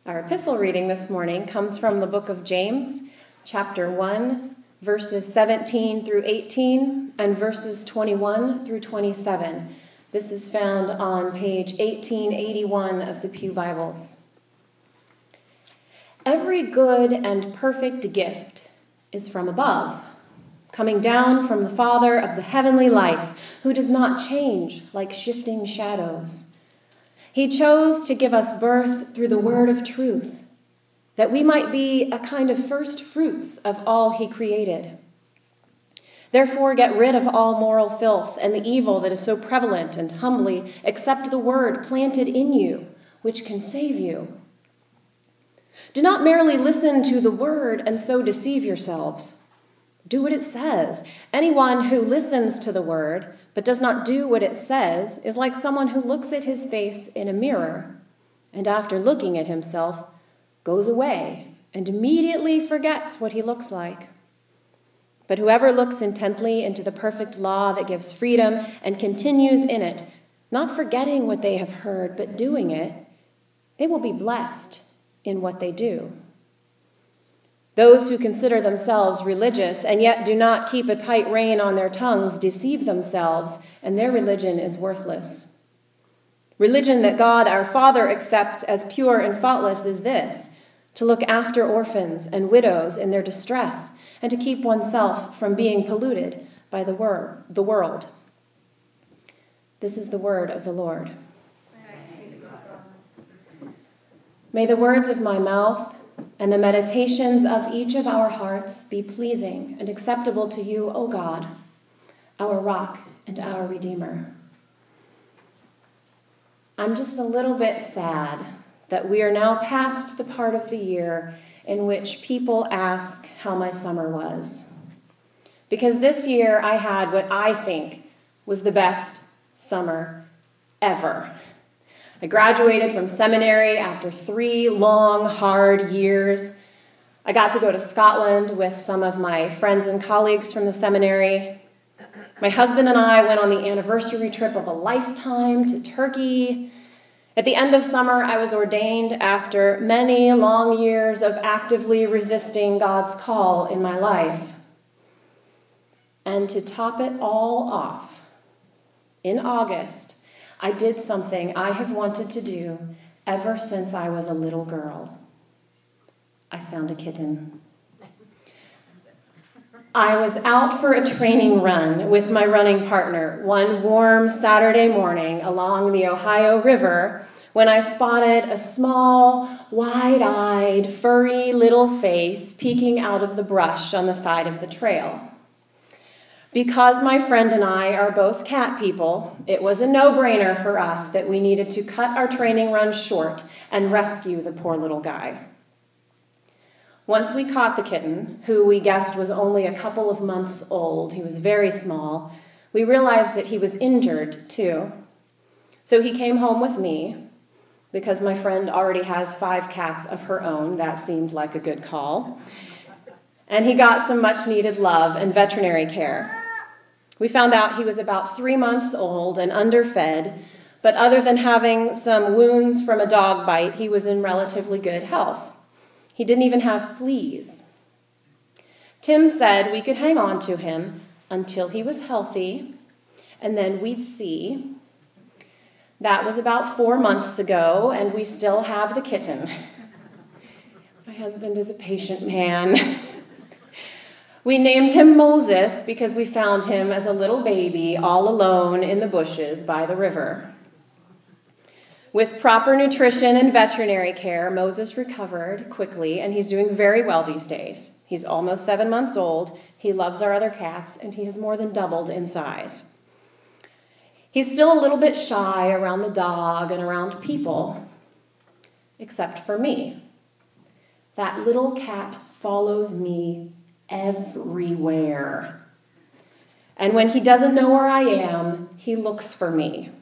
Our epistle reading this morning comes from the book of James, chapter 1, verses 17 through 18, and verses 21 through 27. This is found on page 1881 of the Pew Bibles. Every good and perfect gift is from above, coming down from the Father of the heavenly lights, who does not change like shifting shadows. He chose to give us birth through the word of truth, that we might be a kind of first fruits of all he created. Therefore, get rid of all moral filth and the evil that is so prevalent, and humbly accept the word planted in you, which can save you. Do not merely listen to the word and so deceive yourselves. Do what it says. Anyone who listens to the word but does not do what it says is like someone who looks at his face in a mirror and after looking at himself goes away and immediately forgets what he looks like. But whoever looks intently into the perfect law that gives freedom and continues in it, not forgetting what they have heard but doing it, they will be blessed in what they do. Those who consider themselves religious and yet do not keep a tight rein on their tongues deceive themselves, and their religion is worthless. Religion that God our Father accepts as pure and faultless is this: to look after orphans and widows in their distress, and to keep oneself from being polluted by the world. This is the word of the Lord. May the words of my mouth and the meditations of each of our hearts be pleasing and acceptable to you, O God, our rock and our Redeemer. I'm just a little bit sad that we are now past the part of the year in which people ask how my summer was. Because this year I had what I think was the best summer ever. I graduated from seminary after 3 long, hard years. I got to go to Scotland with some of my friends and colleagues from the seminary. My husband and I went on the anniversary trip of a lifetime to Turkey. At the end of summer, I was ordained after many long years of actively resisting God's call in my life. And to top it all off, in August, I did something I have wanted to do ever since I was a little girl. I found a kitten. I was out for a training run with my running partner one warm Saturday morning along the Ohio River when I spotted a small, wide-eyed, furry little face peeking out of the brush on the side of the trail. Because my friend and I are both cat people, it was a no-brainer for us that we needed to cut our training run short and rescue the poor little guy. Once we caught the kitten, who we guessed was only a couple of months old, he was very small, we realized that he was injured too. So he came home with me. Because my friend already has 5 cats of her own, that seemed like a good call. And he got some much-needed love and veterinary care. We found out he was about 3 months old and underfed, but other than having some wounds from a dog bite, he was in relatively good health. He didn't even have fleas. Tim said we could hang on to him until he was healthy, and then we'd see. That was about 4 months ago, and we still have the kitten. My husband is a patient man. We named him Moses because we found him as a little baby all alone in the bushes by the river. With proper nutrition and veterinary care, Moses recovered quickly, and he's doing very well these days. He's almost 7 months old, he loves our other cats, and he has more than doubled in size. He's still a little bit shy around the dog and around people, except for me. That little cat follows me everywhere. And when he doesn't know where I am, he looks for me.